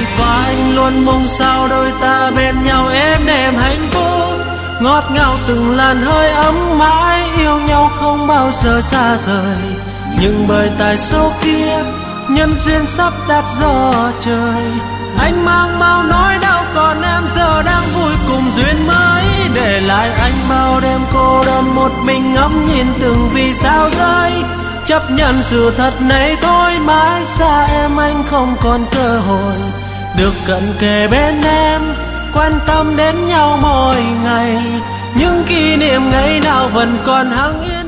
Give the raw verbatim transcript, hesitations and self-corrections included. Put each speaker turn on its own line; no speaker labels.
Và anh luôn mong sao đôi ta bên nhau êm đềm hạnh phúc, ngọt ngào từng làn hơi ấm mãi, yêu nhau không bao giờ xa rời. Nhưng bởi tại số kiếp nhân duyên sắp đặt do trời, anh mang bao nỗi đau còn em giờ đang vui cùng duyên mới. Để lại anh bao đêm cô đơn một mình ngắm nhìn từng vì sao rơi, chấp nhận sự thật này thôi. Mãi xa em anh không còn cơ hội được cận kề bên em, quan tâm đến nhau mỗi ngày. Những kỷ niệm ngày nào vẫn còn hằng yên.